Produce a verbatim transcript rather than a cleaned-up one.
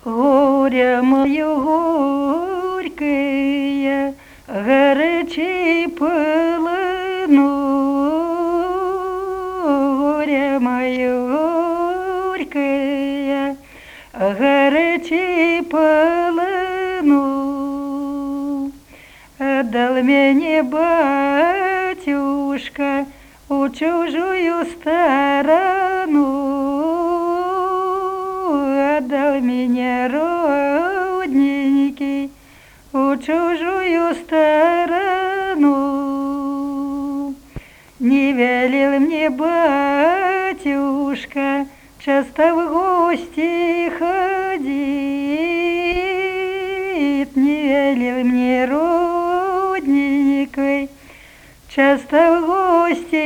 Горе мое горькое, горячий полыну. Горе мое горькое, горячий полыну. Отдал мне батюшка у чужую сторону. Отдал меня родненький у чужую сторону. Не велел мне батюшка часто в гости ходить. Не велел мне родненький часто в гости